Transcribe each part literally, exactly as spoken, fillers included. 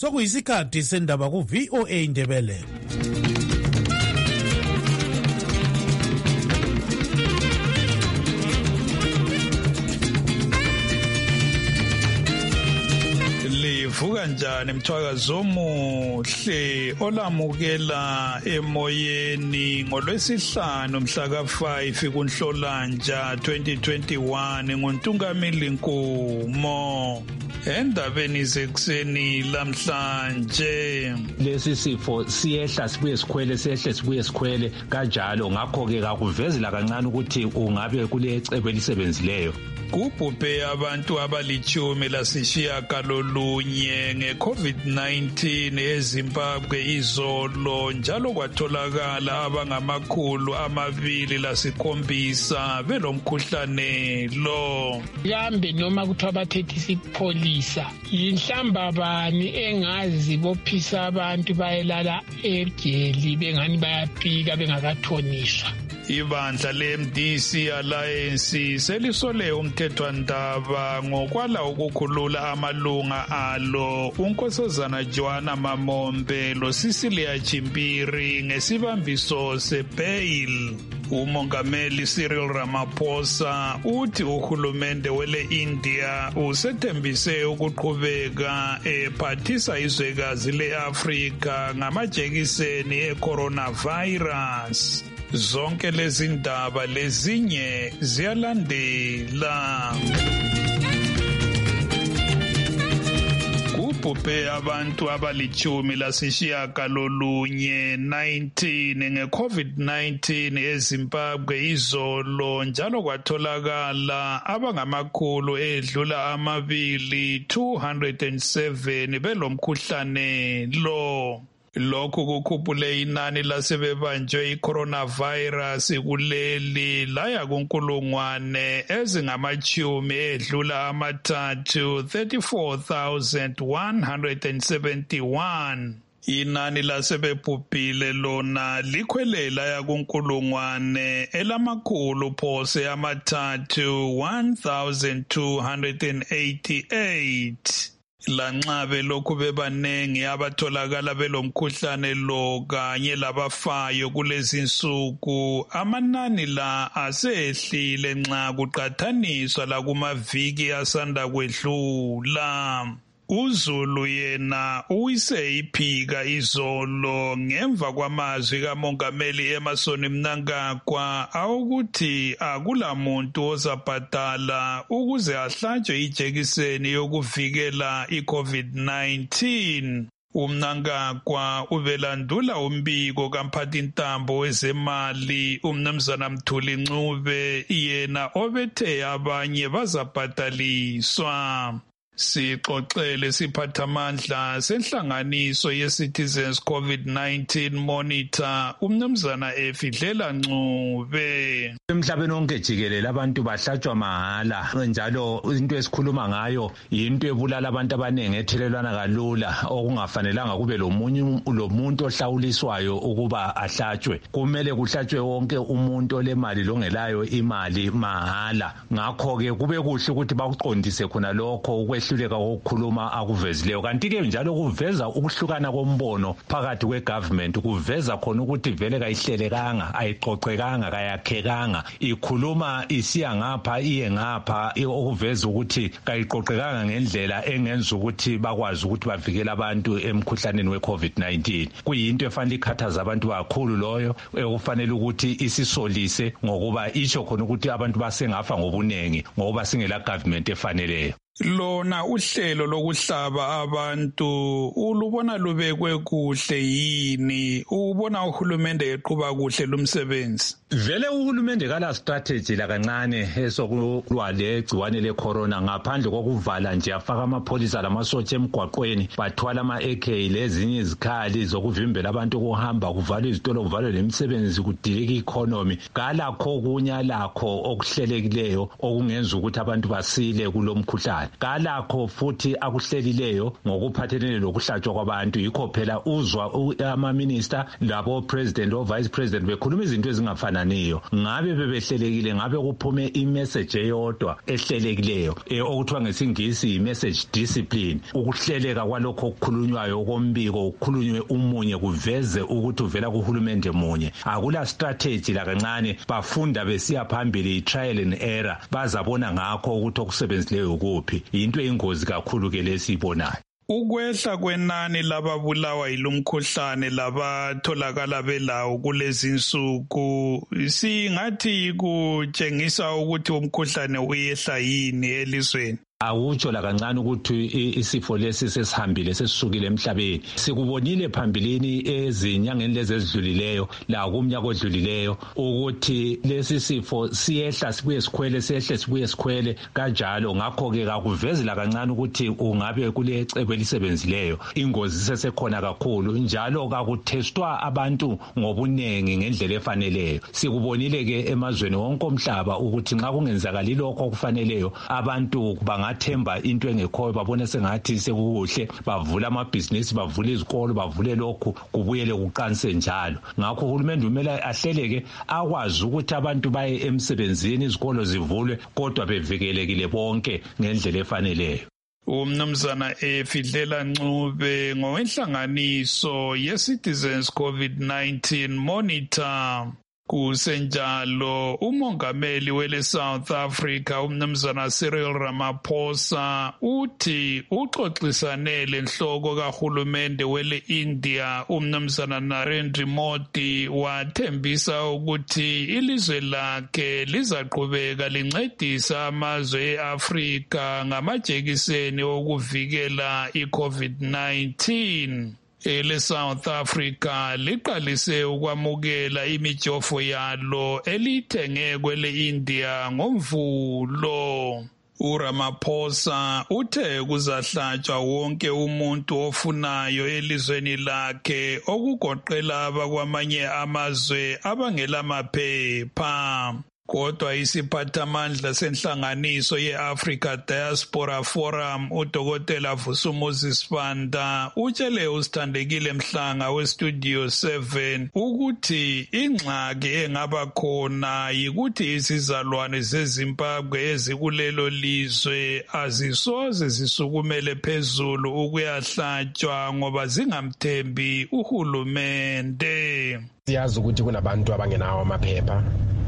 sokuyisikhathi sendaba ku V O A Ndebele. Livuka njani mthwakazo omuhle olamukela emoyeni ngolwesihlanu mhla ka five kuNhlolanja twenty twenty-one nguNtungamili Nkumo. Endabeni zekuseni lamhlanje lesi sifo siyehla sibuye sikhwele siyehle sibuye sikhwele kanjalo, ngakho ke kakuvezela kancane ukuthi ungabe kule cebo elisebenzileyo. Kubhubhe abantu abalichumi lasishiyagalolunye nge-COVID nineteen eZimbabwe izolo, njalo kwatholakala abangamakhulu amabili lasikhombisa belomkhuhlane lo. Kambe noma kuthiwa bathethisa ipholisa, yinhlamba bani engazi bophisa abantu bayelala ejeli bengani bayapika bengakathoniswa. Ibandla le-M D C Alliance selisole umthethwandaba ngokwala ukukhulula amalunga alo uNkosazana Joanna Mamombe loCecilia Chimpiri ngesibambiso sebail. Umongameli Cyril Ramaphosa uthi uhulumende wele India usethembise ukuqhubeka ephathisa izwekazi le-Afrika ngamajekiseni e-coronavirus. Zonke lezi ndaba lezinye ziyalandela. Kubhubhe abantu abalichumi lasishiyagalolunye nineteen nge-COVID nineteen eZimbabwe izolo, njalo kwatholakala abangamakhulu edlula amabili two hundred seven belomkhuhlane lo. Lokhu kukhuphule inani lasebebanjwe i-coronavirus kuleli laya kunkulungwane ezingamachumi edlula amathathu thirty-four thousand one hundred seventy-one. Inani lasebebhubhile lona likhwelela yakunkulungwane elamakhulu phose amathathu one thousand two hundred eighty-eight. Lanxabe lokhu bebanengi abatholakala belomkhuhlane lo kanye labafayo kulezi insuku, amanani la asehlile nxa kuqathaniswa lakumaviki asanda kwedlula. uZulu yena uyise iphika izolo ngemva kwamazwi kaMongameli Emmerson Mnangagwa awukuthi akulamuntu ozabhadala ukuze ahlatshwe ijekiseni yokuvikela iCovid nineteen. uMnangagwa ubelandula umbiko kamphathintambo wezemali uMnumzana Mthuli Ncube yena obethe abanye bazabhadaliswa. Sixoxele siphathamandla senhlanganiso ye-Citizens COVID nineteen Monitor uMnumzana Efidlela Ncube. Emhlabeni wonke jikelele abantu bahlatshwa mahala, njalo into esikhuluma ngayo yinto ebulala abantu abanengi ethelelwana kalula okungafanelanga kube lomunye lomuntu ohlawuliswayo ukuba ahlatshwe. Kumele kuhlatshwe wonke umuntu olemali longelayo imali mahala. Ngakho ke kube kuhle ukuthi bakuqondise khona lokho ukwehluleka kokukhuluma akuvezileyo. Kanti ke njalo kuveza ukuhlukana kombono phakathi kwegovernment, kuveza khona ukuthi vele kayihlelekanga, ayiqoqekanga, kayakhekanga, ikhuluma isiya ngapha iye ngapha, okuveza ukuthi kayiqoqekanga ngendlela engenza ukuthi bakwazi ukuthi bavikele abantu emkhuhlaneni weCovid nineteen. Kuyinto efanele ikhathaza abantu kakhulu loyo, ekufanele ukuthi isisolise ngokuba isho khona ukuthi abantu basengafa ngobunengi ngoba singela government efaneleyo. Lona uhlelo lokuhlaba abantu ulubona lubekwe kuhle yini? Ubona uhulumende eqhuba kuhle lumsebenzi? Vele uhulumende kala strategy la kancane esokulwa legciwane lecorona, ngaphandle kokuvala nje afaka amapholisa lamasotsha emgwaqweni, bathwala ama-A K lezinye izikhali zokuvimbela abantu ukuhamba, kuvalwe izitolo, kuvalwe lemisebenzi, kudilika i-economy. Kalakho kunyalakho okuhlelekileyo okungenza ukuthi abantu basile kulomkhuhlane. Kalakho futhi akuhlelileyo ngokuphathelene lokuhlatshwa kwabantu. Yikho phela uzwa ama-minister labo president o vice president bekhuluma izinto ezingafana engahlanganiyo ngabe bebehlelekile ngabe kuphume imessage eyodwa ehlelekileyo okuthiwa ngesingisi imessage discipline ukuhleleka kwalokho okukhulunywayo kombiko kukhulunywe umunye kuveze ukuthi uvela kuhulumende munye akula strategy la kancane bafunda besiya phambili trial and error bazabona ngakho ukuthi okusebenzileyo ukuphi into eyingozi kakhulu ke lesibonayo. Ukwehla kwenani lababulawa yilumkhuhlane labatholakala belawo kulezi insuku singathi kutshengisa ukuthi umkhuhlane uyehla yini elizweni. Awutsho la kancane ukuthi isifo lesi sesihambile sesisukile emhlabeni. Sikubonile phambilini ezinyangeni lezi ezidlulileyo la kumnyaka odlulileyo ukuthi lesi sifo siyehla sibuye sikhwele siyehle sibuye sikhwele kanjalo ngakho ke akuvezi la kancane ukuthi ungabe kule ecebo elisebenzileyo ingozi sesekhona kakhulu njalo kakuthestwa abantu ngobunengi ngendlela efaneleyo. Sikubonile ke emazweni wonke omhlaba ukuthi nxa kungenzakali lokho okufaneleyo abantu banga themba into engekhoyo babone sengathi sekuhle bavula amabhizinisi bavule izikolo bavule lokhu kubuyele kuqanise njalo. Ngakho uhulumende umele ahleleke akwazi ukuthi abantu baye emsebenzini izikolo zivulwe kodwa bevikelekile bonke ngendlela efaneleyo. Umnumzana Efidlela Ncube ngowenhlanganiso ye-Citizens COVID nineteen Monitor. Kusenjalo umongameli wele South Africa umnumzana Cyril Ramaphosa uthi uxoxisane lenhloko kahulumende wele India umnumzana Narendra Modi wathembisa ukuthi ilizwe lakhe lizaqhubeka lincedisa amazwe eAfrika ngamajekiseni okuvikela iCovid nineteen. Ele South Africa liqalise ukwamukela imijofo yalo elithenge kwele India ngomvulo. uRamaphosa uthe kuzahlatshwa wonke umuntu ofunayo elizweni lakhe okugoqela abakwamanye amazwe abangelamaphepha. Kodwa isiphathamandla senhlanganiso ye-Africa Diaspora Forum uDokotela Vusumuzi Sibanda utshele uSithandekile Mhlanga weStudio seven ukuthi ingxaki engaba khona yikuthi izizalwane zeZimbabwe ezikulelo lizwe azisoze zisukumele phezulu ukuyahlatshwa ngoba zingamthembi uhulumende. Siyazi ukuthi kunabantu abangenawo amaphepha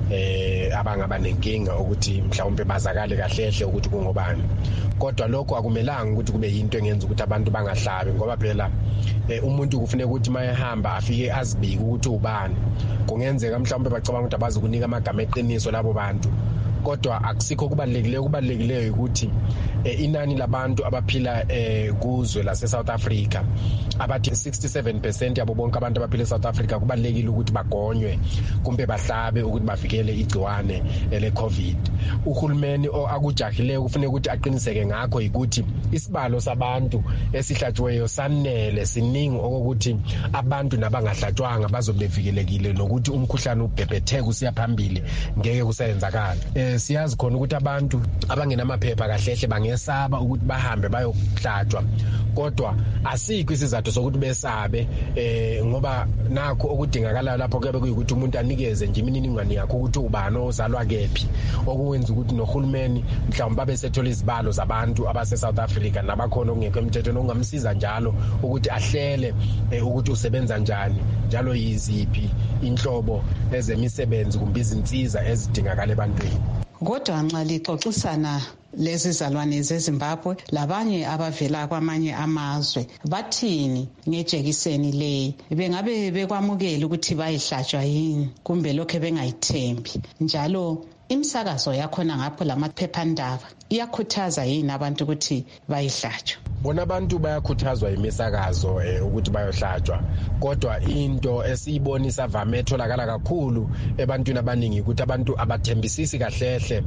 eh abangaba nenkinga ukuthi mhlawumbe bazakale kahlehle ukuthi kungobani, kodwa lokho akumelanga ukuthi kube yinto engenza ukuthi abantu bangahlabi ngoba phela umuntu kufanele ukuthi mayehamba afike azibike ukuthi ubani. Kungenzeka mhlawumbe bacabanga ukuthi abazi kunika amagama eqiniso labo bantu, kodwa akusikho kubalekile. Kubalekile ukuthi inani labantu abaphila kuzwe lase South Africa abathi sixty-seven percent yabo bonke abantu abaphila eSouth Africa kubalekile ukuthi bagonywe kumbe bahlabe ukuthi bavikele igciwane le COVID. Uhulumeni akujahileyo kufanele ukuthi aqiniseke ngakho ukuthi isibalo sabantu esihlatshiweyo sanele siningi okokuthi abantu nabangahlatshwanga bazobevikelekile nokuthi umkhuhlane ubhebhetheke usiya phambili ngeke kusayenzakala. Eh siyazi khona ukuthi abantu abangenamaphepha kahlehle bangesaba ukuthi bahambe bayohlatshwa, kodwa asikho isizathu sokuthi besabe eh ngoba nakho okudingakala lapho kube kuyikuthi umuntu anikeze nje imininingwane yakho ukuthi ubani ozalwa kephi, okwenza ukuthi nohulumeni mhlawumbe babe sethola izibalo zabantu abase South Africa nabakhona okungekho emthethweni ongamsiza njalo ukuthi ahlele ukuthi usebenza njani njalo yiziphi inhlobo ezemisebenzi kumbe izinsiza ezidingakala ebantwini. Kodwa nxa lixoxisana lezi zalwane zeZimbabwe labanye abavela kwamanye amazwe bathini ngejekiseni leyi? Bengabe bekwamukela ukuthi bayihlatshwa yini kumbe lokho bengayithembi? Njalo imsakazo yakhona ngapho lamaphephandaba iyakhuthaza yini abantu ukuthi bayihlatshwe? Bona abantu bayakhuthazwa imisakazo ukuthi bayohlatshwa, kodwa into esiyibonisa vame etholakala kakhulu ebantwini abaningi ukuthi abantu abathembisisi kahlehle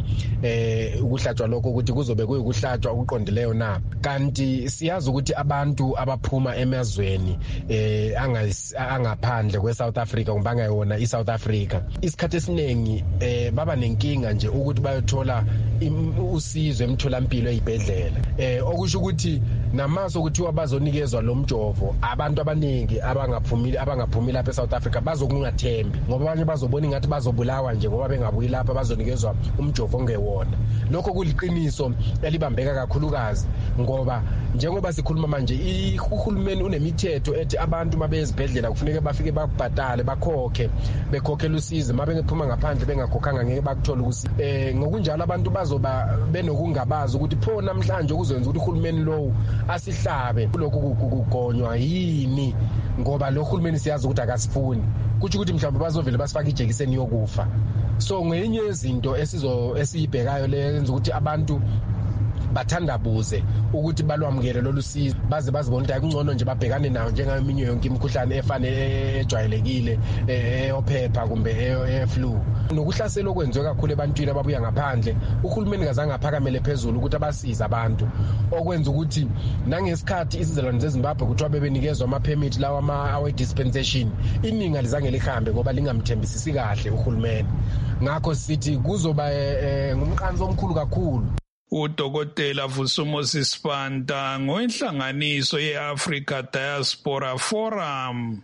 eh ukuhlatshwa lokho ukuthi kuzobe kuyikuhlatshwa okuqondileyo na. Kanti siyazi ukuthi abantu abaphuma emazweni eh angaphandle kweSouth Africa kumbe angayona iSouth Africa isikhathi esiningi eh baba nenkinga nje ukuthi bayothola usizo emtholampilo ezibhedlela, eh okusho ukuthi namaso kuthiwa bazonikezwa lo mjovo abantu abaningi abangaphumile abangaphumile lapha eSouth Africa bazokungathembi ngoba abanye bazobona ingathi bazobulawa nje ngoba bengabuyi lapha bazonikezwa umjovo ongewona. Lokho kuliqiniso elibambeka kakhulukazi ngoba njengoba sikhuluma manje uhulumeni unemithetho ethi abantu mabezibhedlela kufuneka bafike babhadale bakhokhe bekhokhela usizo mabengephuma ngaphandle bengakhokhanga ngeke bakuthola ukuthi eh ngokunjalo abantu bazoba benokungabazi ukuthi pho namhlanje ukuzwenza ukuthi uhulumeni lo asihlabe lokhu kugonywa yini ngoba lo hulumeni siyazi ukuthi akasifuni kuthi ukuthi mhlawumbe bazovela basifaka ijekiseni yokufa. So ngenye izinto esizo esiyibhekayo lenza ukuthi abantu bathandabuze ukuthi balwamukele lolu sizo baze bazibona ukuthi akungcono nje babhekane nayo njengeminye yonke imikhuhlane efane ejwayelekile eyophepha kumbe eflu. Nokuhlasela okwenziwe kakhulu ebantwini ababuya ngaphandle uhulumeni kazange aphakamele phezulu ukuthi abasize abantu okwenza ukuthi nangesikhathi isizalwane zeZimbabwe kuthiwa bebenikezwa ama-permit lawa ama-awe dispensation iningi alizange lihambe ngoba lingamthembisisi kahle uhulumeni. Ngakho sithi kuzoba ngumqanso omkhulu kakhulu. Udokotela Vusumuzi Sibanda ngoinhlanganiso ye-Africa Diaspora Forum.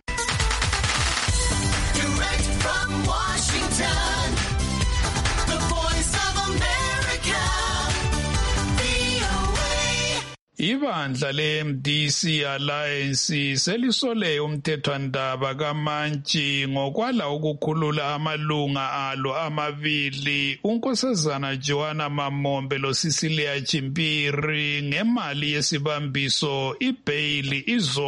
Direct from Washington, the Voice of America, V O A. Ibandla le-M D C Alliance selisole umthethwandaba kaMantshi ngokwala ukukhulula amalunga alo amabili uNkosazana Joanna Mamombe loCecilia Chimpiri ngemali yesibambiso ibhayili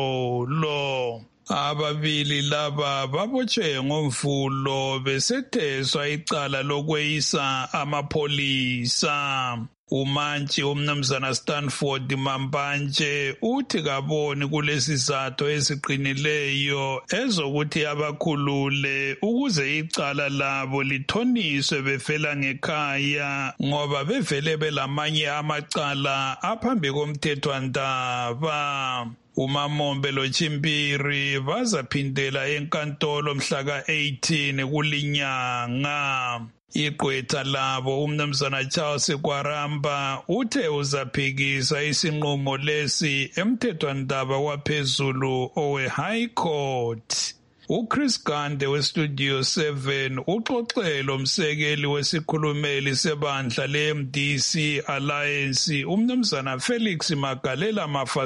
izolo. Ababili laba babotshwe ngoMvulo besetheswa icala lokweyisa amapholisa. uMantshi umnumzana Stanford Mambanje uthi kaboni kulesi sizathu esiqinileyo ezokuthi abakhulule ukuze icala labo lithoniswe befela ngekhaya ngoba bevele belamanye amacala aphambi komthethwandaba. uMamombe loChimpiri bazaphindela enkantolo mhla ka eighteen kulinyanga. Igqwetha labo umnumzana Charles Kwaramba uthe uzaphikisa isinqumo lesi emthethwandaba waphezulu owe High Court. uChris Gande weStudio seven uxoxelo umsekeli wesikhulumeli sebandla le-M D C Alliance umnumzana Felix Magalela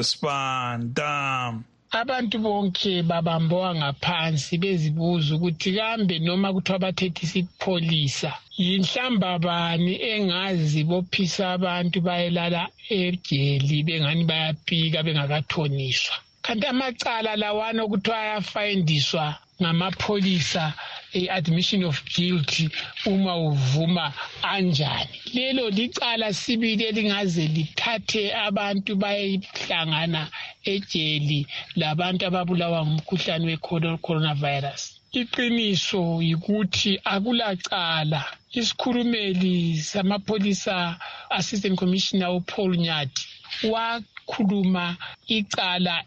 Mafasipanda. Abantu bonke babambowa ngaphansi bezibuza ukuthi kambe noma kuthiwa bathethisa ipholisa yinhlamba bani engazi bophisa abantu bayelala ejeli bengani bayapika bengakathoniswa. Kanti amacala lawana okuthiwa ayafayindiswa ngamapholisa admission of guilt uma uvuma anjani. Lelo licala sibili elingaze lithathe abantu bayehlangana ejeli labantu ababulawa ngumkhuhlane we-coronavirus. Iqiniso yikuthi akulacala. Isikhulumeli samapholisa Assistant Commissioner uPaul Nyati wakhuluma icala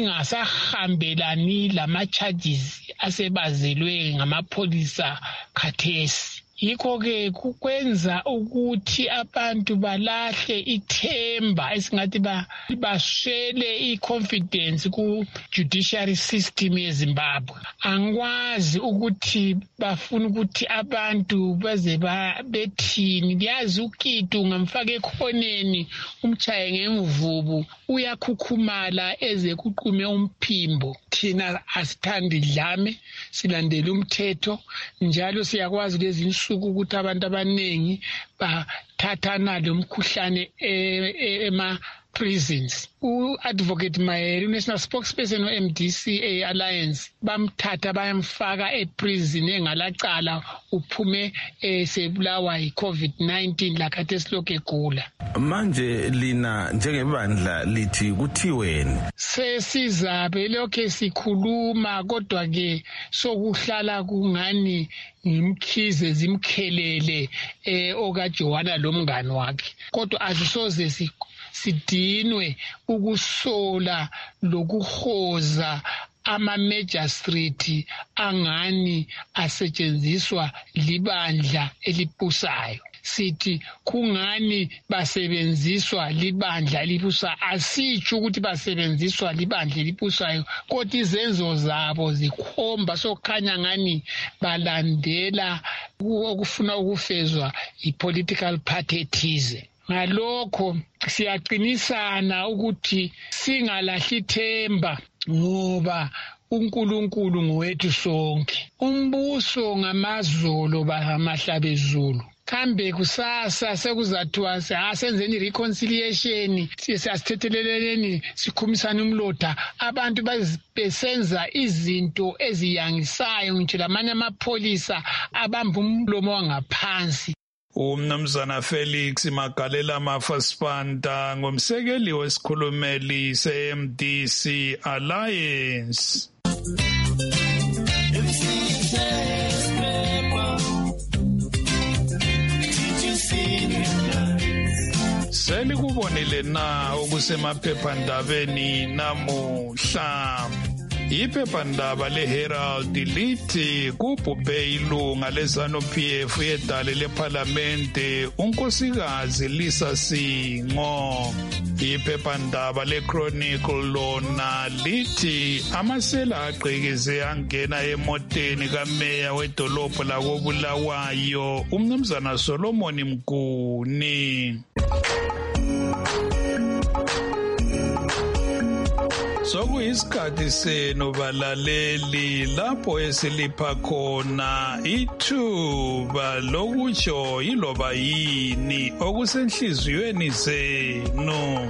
elingasahambelani lama-charges asebazelwe ngamapholisa khathesi. Yikho-ke kukwenza ukuthi abantu balahle ithemba esingathi baswele i-confidence ku-judiciary system yeZimbabwe. Angikwazi ukuthi bafuna ukuthi abantu beze bethini. Liyazi uKitu ngamfaka ekhoneni umchaye ngemvubu uyakhukhumala eze kuqume umphimbo. Thina asithandi dlame silandela umthetho njalo siyakwazi lezi insuku ukuthi abantu abaningi bathathana lo mkhuhlane ema prisons. U-Advocate Mayeri, uNational Spokesperson we-M D C A Alliance, bamthatha bayamfaka eprison engalacala uphume sebulawa yi-COVID nineteen lakhathi silokhu egula. Manje lina njengebandla lithi kuthiweni? Sesizabe lokho sikhuluma kodwa ke sokuhlala kungani ngimkhize zimkhelele okaJohana lomngani wakhe. Kodwa asisoze si sidinwe ukusola lokuhoza ama-magistrate angani asetshenziswa libandla elipusayo. sithi kungani basebenziswa libandla libusa, asitsho ukuthi basebenziswa libandla libusayo, kodwa izenzo zabo zikhomba sokhanya ngani balandela okufuna ukufezwa i-political party ethize. Ngalokho siyaqinisana ukuthi singalahli ithemba ngoba uNkulunkulu ngowethu sonke. Umbuso ngamazolo bamahlabezulu. Kambe kusasa sekuzathiwa senzeni i-reconciliation, siyasithetheleleni sikhumisana umlotha, abantu besenza izinto eziyangisayo ngitsho lamanye amapholisa abamba umlomo wangaphansi. Umnumzana Felix Magalela Mafasipanta ngumsekeli wesikhulumeli se-M D C Alliance. Selikubonile na okusemaphephandabeni namuhla. Iphephandaba leHerald lithi kubhubhe ilunga leZANU-P F yedale lephalamente unkosikazi Lisa Singo. Iphephandaba leChronicle lona lithi amasela agqekeze angena emoteni kameya wedolobho lakoBulawayo umnumzana Solomon Mguni. Sokuyisikhathi senu balaleli lapho esilipha khona ithuba lokutsho yiloba yini okusenhliziyweni zenu.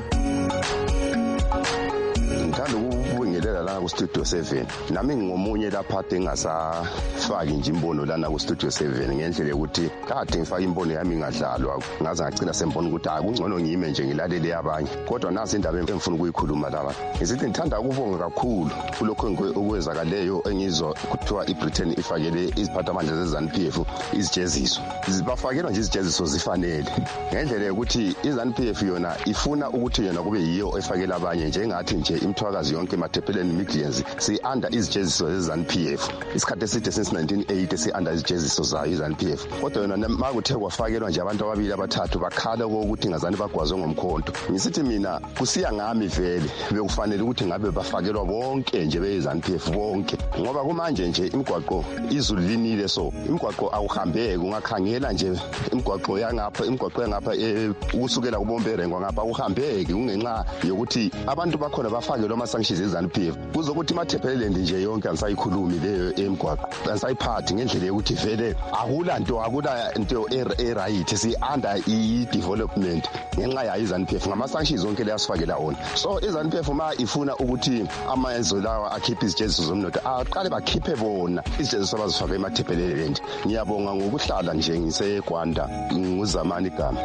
Ngithanda ukubingelela lana ku Studio seven. Nami ngomunye lapha engasafaki nje imbono lana ku Studio seven ngendlela ukuthi kade ngifaka imbono yami ngadlalwa ngaze ngacina sembona ukuthi akungcono ngime nje ngilalele abanye. Kodwa nasi indaba engifuna ukuyikhuluma laba. Ngizithi ngithanda ukubonga kakhulu kulokho okwenzakaleyo engizwa kuthiwa iBritain ifakele iziphathamandla zeZANU-P F izijeziso. Zibafakelwa nje izijeziso zifanele. Ngendlela yokuthi iZANU-P F yona ifuna ukuthi yona kube yiyo efakela abanye njengathi nje imthwakazi yonke emathepheleni millions si under izijeziso zeZANU-P F. Isikhathi eside since nineteen eighty si under izijeziso zayo iZANU-P F. Kodwa yona makuthe kwafakelwa nje abantu ababili abathathu bakhala ukuthi ngazani bagwazwe ngomkhonto. Ngisithi mina kusiya ngami vele bekufanele ukuthi ngabe bafakelwa bonke nje beZANU-P F bonke ngoba kumanje nje imigwaqo izulu linile so imigwaqo awuhambeki ungakhangela nje imigwaqo yangapha imigwaqo yangapha ukusukela kubomberengwa ngapha uhambeki ungenxa yokuthi abantu bakhona bafakelwa ama sanctions eZANU-P F kuzokuthi mathephelele nje yonke angisayikhulumi leyo emigwaqo ansayiphathi ngendlela yokuthi vele akula nto akula nto e-right si under i-development ngenxa yayo iZANU-P F ngama sanctions zonke leyasifakela wona. So iZANU-P F ma ifuna ukuthi amazwe lawa akhiphe izijeziso zomnotho aqale bakhiphe bona izijeziso abazifaka emathephelele nje. Ngiyabonga ngokuhlala nje ngiseGwanda nguzamani igama.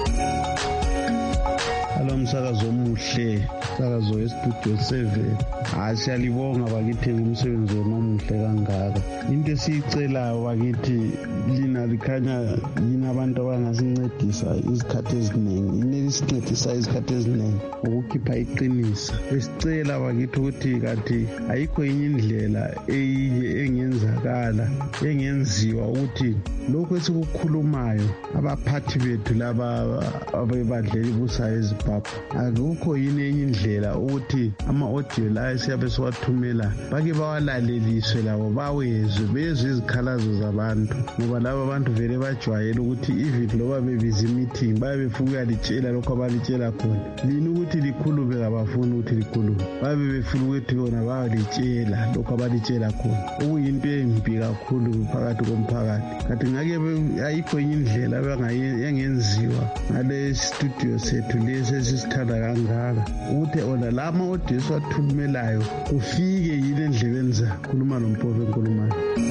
Alo msakazo omuhle, msakazo weStudio seven. Hayi siyalibonga bakithi ngumsebenzi omuhle kangaka. Into esicelayo bakithi lina likhanya yina abantu abangasincedisa izikhathi eziningi. Yini isincedisa izikhathi eziningi ukukhipha iqiniso. Esicela bakithi ukuthi kathi ayikho enye indlela eyiye engenzakala engenziwa ukuthi lokho esikukhulumayo abaphathi bethu laba abebadlela ibusayo eZimbabwe akukho yini enye indlela ukuthi ama-audio la esiyabe siwathumela bake bawalaleliswe labo bawezwe bezwe izikhalazo zabantu ngoba laba abantu vele bajwayele ukuthi even loba bebiza imeeting baye befuna ukuyalitshela lokho abalitshela khona. Lini ukuthi likhulume kabafuni ukuthi likhulume babe befuna ukuthi bona bayalitshela lokho abalitshela khona okuyinto embi kakhulu phakathi komphakathi. Kanti ngake ayikho enye indlela engenziwa ngale studio sethu lesi esisithanda kangaka ukuthi ona lama audio esiwathumelayo kufike yini endlebeni zakho khuluma noMpofu enkulumayo.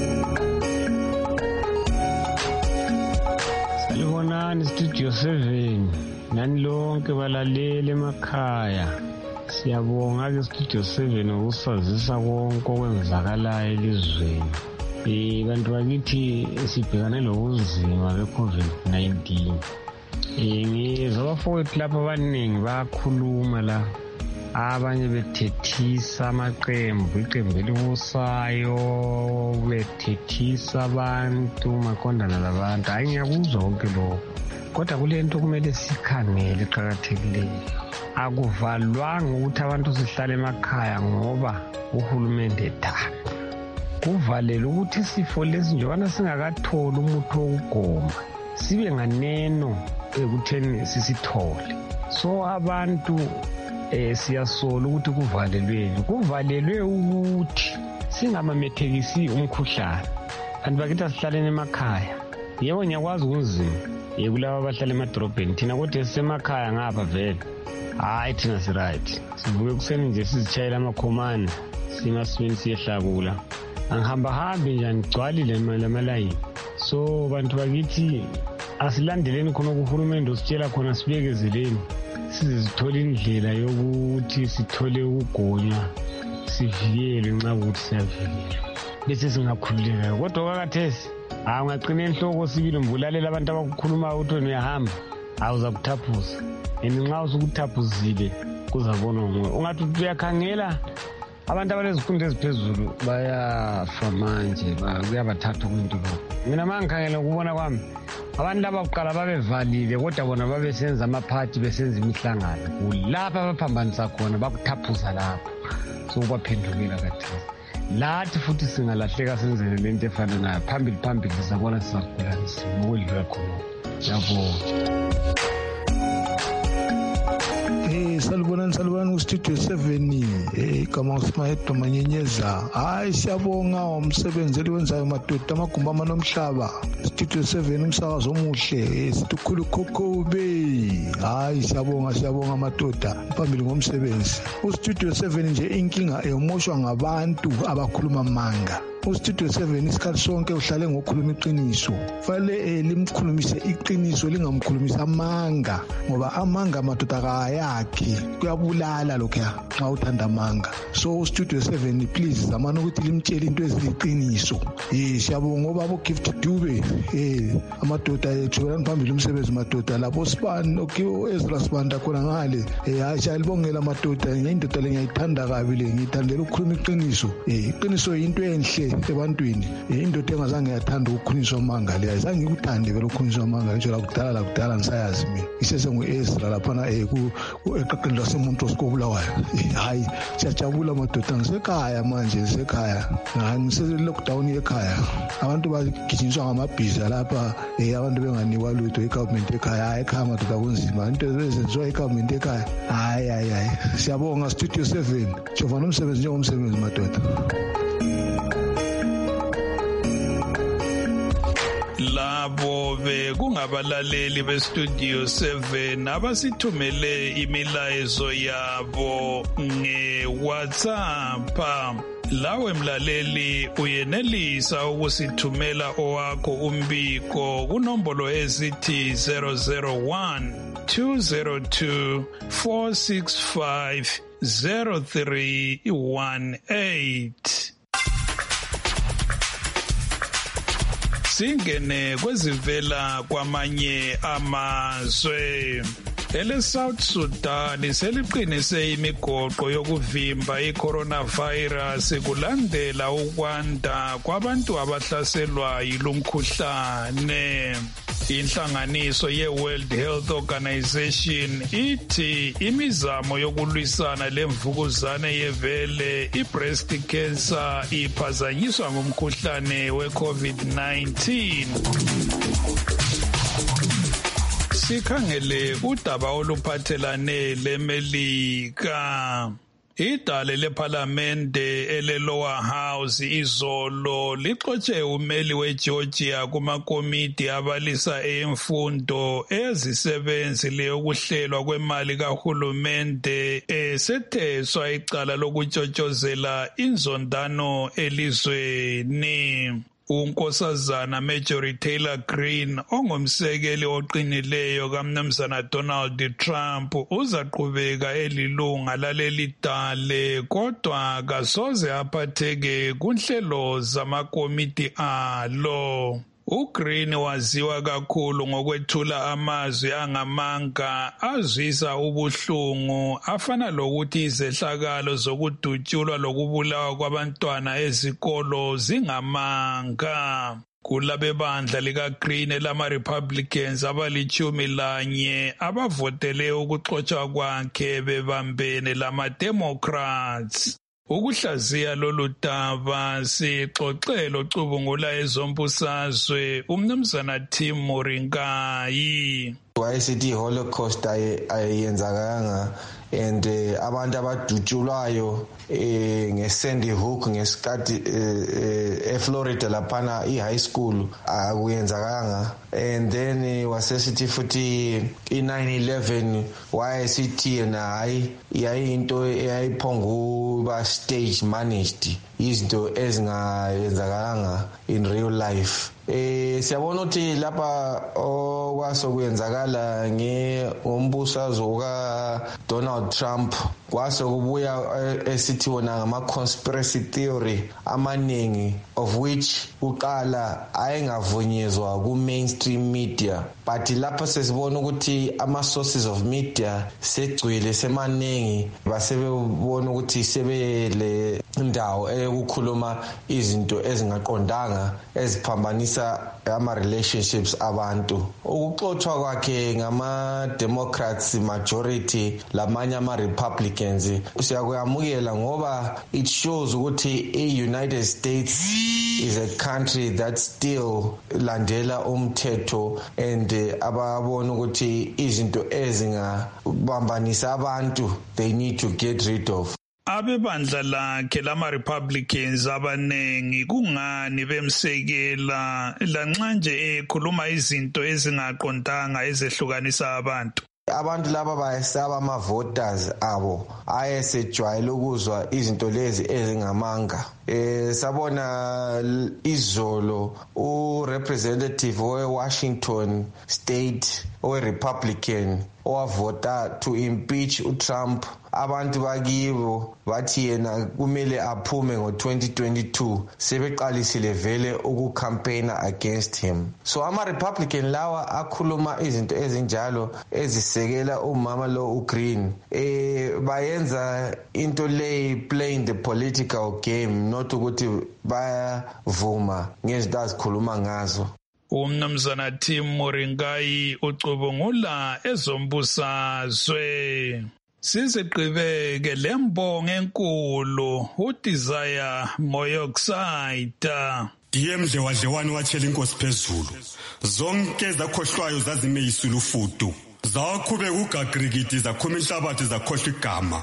Salibonani Studio seven nani lonke balalele emakhaya. Siyabonga ke Studio seven ukusazisa konke okwenzakalayo elizweni. Eh bantu bakithi sibhekane lobuzima be-COVID nineteen. Eh ngizwa bafowethu lapha abaningi bayakhuluma la abanye bethethisa amaqembu iqembu elibusayo bethethisa abantu maqondana labantu. Hayi ngiyakuzwa konke lokho, kodwa kule nto kumele sikhangele eqakathekileyo. Akuvalwanga ukuthi abantu sihlale emakhaya ngoba uhulumende edala. Kuvalele ukuthi isifo lesi njengobana singakatholi umuthi wokugoma sibe nganeno ekutheni sisithole. So abantu eh siyasola ukuthi kuvalelweni. Kuvalelwe ukuthi singamamethekisi umkhuhlane. Kanti bakithi asihlaleni emakhaya. Yebo ngiyakwazi kunzima. Yekulaba abahlala emadrobheni thina kodwa sisemakhaya ngapha vele. Hayi thina si right. Sivuke kuseni nje sizitshayela amakhomane singaswini siyehlakula. Angihamba hambe nje ngigcwalile emalayini. So bantu bakithi asilandeleni khona kuhulumende ositshela khona sibekezeleni. Sizithola indlela yokuthi sithole ukugonywa sivikelwe nxa ukuthi siyavikelwa. Bese singakhululeka kodwa kwakathesi awungaqina enhloko sibili mbulalela abantu abakukhuluma ukuthi uyahamba awuza kuthaphuza. Nxa usukuthaphuzile kuzabona ngoba ungathi uyakhangela abantu abalezifundo eziphezulu bayafa manje kuyabathatha umuntu lo. Mina mangikhangela ukubona kwami abantu abakuqala babevalile kodwa bona babesenza amaphathi besenza imihlangano. Kulapha abaphambanisa khona bakuthaphuza lapho. So kwaphendukela kathesi. Lathi futhi singalahleka senzele lento efana nayo phambili phambili sizabona sizakhula nisimo okwedlula khona. Yabona. Eh salibonani salibonani ku-studio seven eh igama uSmayetho Manyenyeza. Hayi siyabonga umsebenzi eliwenzayo madoda amagumba amanomhlaba. Studio seven umsakazo omuhle sithi khulu kokhobe. Hayi siyabonga siyabonga madoda phambili ngomsebenzi. U-studio seven nje inkinga eyomoshwa ngabantu abakhuluma manga. U-studio seven isikhathi sonke uhlale ngokukhuluma iqiniso. Fanele limkhulumise iqiniso lingamkhulumisa amanga ngoba amanga madoda akayakhi kuyabulala lokho xa uthanda amanga. So u-studio seven please zamana ukuthi limtshele into eziliqiniso. Eh siyabonga ngoba bo Gift Dube eh amadoda ethu phambili umsebenzi madoda lapho Sibani okho Ezra Sibanda khona ngale. Eh hayi siyalibongela madoda ngiyindoda lengiyithanda kabi le ngithandela ukukhuluma iqiniso. Eh iqiniso into enhle ebantwini. Indoda engazange yathanda ukukhuniswa amanga le ayizange ikuthande vele ukukhuniswa amanga nje la kudala la kudala ngisayazi mina isese ngu-Ezra laphana eh ku eqaqeni lasemuntu osikobulawayo. Hayi siyajabula madoda ngisekhaya manje ngisekhaya ngisele lockdown ekhaya abantu bagijinyiswa ngamabhiza lapha eh abantu benganikwa lutho i-government ekhaya. Hayi ekhaya madoda kunzima into ezenziwa i-government ekhaya. Hayi hayi hayi siyabonga studio seven jova nomsebenzi njengomsebenzi madoda. Labo bekungabalaleli bestudio seven abasithumele imilayezo yabo nge-WhatsApp. Lawe mlaleli uyenelisa ukusithumela owakho umbiko kunombolo ezithi zero zero one two zero two four six five zero three one eight. Singene kwezivela kwamanye amazwe. Ele South Sudan seliqinise imigoqo yokuvimba i-coronavirus kulandela ukwanda kwabantu abahlaselwa yilumkhuhlane. Inhlanganiso ye-World Health Organization ithi imizamo yokulwisana lemvukuzane yevele i-breast cancer iphazanyiswa ngumkhuhlane we-COVID nineteen. Sikhangele udaba oluphathelane leMelika. Idale lephalamende ele-Lower House izolo lixotshe umeli weGeorgia kumakomiti abalisa emfundo ezisebenzi leyokuhlelwa kwemali kahulumende esetheswa icala lokutshotshozela inzondano elizweni. Unkosazana Marjorie Taylor Greene ongumsekeli oqinileyo kaMnumzana Donald Trump uzaqhubeka elilunga laleli dale kodwa kasoze aphatheke kunhlelo zamakomiti alo. uGreen waziwa kakhulu ngokwethula amazwi angamanga azwisa ubuhlungu afana lokuthi izehlakalo zokudutshulwa lokubulawa kwabantwana ezikolo zingamanga. Kulabebandla likaGreen elama-Republicans abalichumi lanye abavotele ukuxotshwa kwakhe bebambene lama-Democrats. Ukuhlaziya lolu daba sixoxelo cubungula ezombusazwe umnumzana Tim Moringai. Wayesithi Holocaust ayenzakanga and abantu abadutshulwayo ngeSandy Hook ngesikhathi eFlorida laphana iHigh School akuyenzakanga. And then wasesithi futhi i-nine eleven wayesithi yena hayi yayinto eyayiphonguba stage managed izinto ezingayenzakalanga in real life. Eh siyabona ukuthi lapha okwasokuyenzakala ngombusazo ka Donald Trump kwasokubuya esithi wona ngama conspiracy theory amaningi of which uqala ayengavunyezwa ku mainstream media, but lapha sesibona ukuthi ama sources of media segcwele semaningi basebebona ukuthi sebele indawo ukukhuluma izinto ezingaqondanga eziphambanisa ama relationships abantu. Ukuxoxwa kwakhe ngama Democrats majority lamanye ama Republicans siyakuyamukela ngoba it shows ukuthi i-United States is a country that still landela umthetho and ababona ukuthi izinto ezingabambanisa abantu they need to get rid of. Abebandla lakhe lama-Republicans abanengi kungani bemsekela lanxa nje ekhuluma izinto ezingaqondanga ezehlukanisa abantu. Abantu laba bayesaba ama-voters abo ayesejwayele ukuzwa izinto lezi ezingamanga. Eh sabona izolo u-representative we-Washington State owe-Republican owavota to impeach uTrump. Abantu bakibo bathi yena kumele aphume ngo twenty twenty-two sebeqalisile vele ukucampaigna against him. So ama Republican lawa akhuluma izinto ezinjalo ezisekela umama lo uGreen eh bayenza into le playing the political game not ukuthi bayavuma ngezinto azikhuluma ngazo. Umnumzana Tim Moringai ucubungula ezombusazwe. Siziqhubeke lembongo enkulu uDesire Moyoxide. Diyemdle wadlewani watshela inkosi phezulu. Zonke zakhohlwayo zazime yisulufudu. Zakhubeka ugagirigidi zakhuma inhlabathi zakhohlwa igama.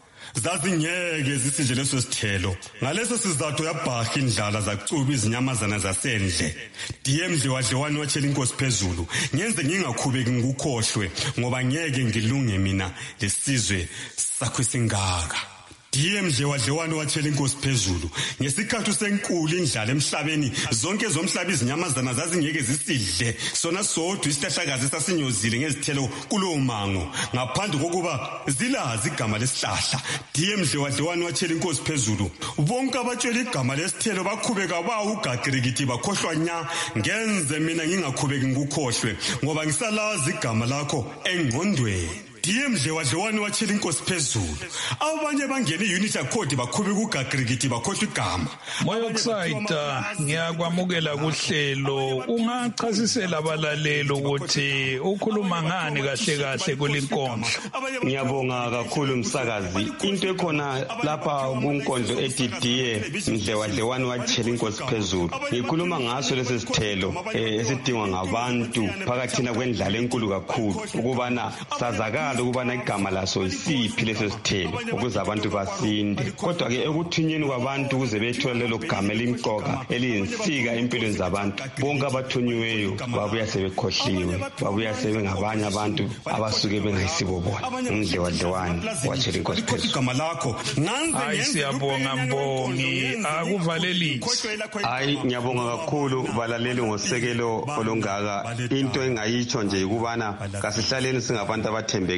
Zazingeke zisinje leso sithelo. Ngaleso sizathu yabhaha indlala zacuba izinyamazana zasendle. Diyemdle wadlewani watshela inkosi phezulu. Ngenze ngingakhubeki ngikukhohlwe ngoba ngeke ngilunge mina lesizwe sakho singaka. Diyemdle wadlewani watshela inkosi phezulu. Ngesikhathi senkulu indlala emhlabeni zonke zomhlaba izinyamazana zazingeke zisidle sona sodwa isihlahlakazi sasinyozile ngezithelo kulowo mango ngaphandle kokuba zilazi igama lesihlahla. Diyemdle wadlewani watshela inkosi phezulu. Bonke abatshela igama lesithelo bakhubeka bawo ugagirigidi bakhohlwa nya. Ngenze mina ngingakhubeki ngikukhohlwe ngoba ngisalazi igama lakho engqondweni. Diyemdle wadlewani watshela inkosi phezulu. Abanye bangena i-unit accord bakhubeka ugagirigidi bakhohlwa igama. Moyoxide ngiyakwamukela kuhlelo. Ungachasisela abalaleli ukuthi ukhuluma ngani kahle kahle kulinkonzo. Ngiyabonga kakhulu msakazi. Into ekhona lapha kunkondlo etidiye Mdle wadlewani watshela inkosi phezulu. Ngikhuluma ngaso lesi sithelo esidingwa ngabantu phakathina kwendlala enkulu kakhulu ukubana sazakala ukubana igama laso isiphi leso sithelo ukuze abantu basinde. Kodwa ke ekuthunyeni kwabantu ukuze bethole lelo gama elimqoka eliyinsika empilweni zabantu bonke abathunyiweyo babuya sebekhohliwe babuya sebengabanye abantu abasuke bengayisibo bona. Umdle wadlewani watshela inkosi phezulu igama lakho hayi siyabonga mbongi akuvalelisi. Hayi ngiyabonga kakhulu balaleli ngosekelo olungaka. Into engayitsho nje ukubana kasihlaleni singabantu abathembekile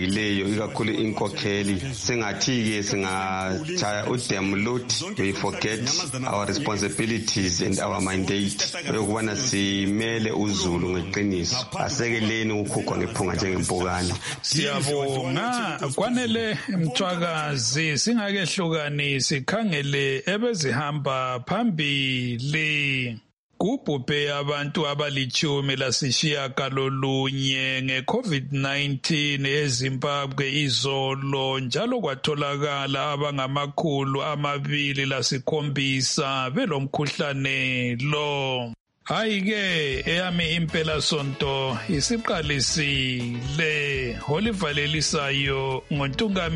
ezibalulekileyo ikakhulu inkokheli singathi-ke singachaya udem lot we forget our responsibilities and our mandate yokubana simele uzulu ngeqiniso asekeleni ukukhukhwa ngephunga njengempukane. Siyabonga. Kwanele Mthwakazi singakehlukani sikhangele ebezihamba phambili. Kubhubhe abantu abalichumi lasishiyagalolunye nge-COVID nineteen eZimbabwe izolo njalo kwatholakala abangamakhulu amabili lasikhombisa belomkhuhlane lo. Hayi-ke eyami impela sonto isiqalisile olivalelisayo ngontungameli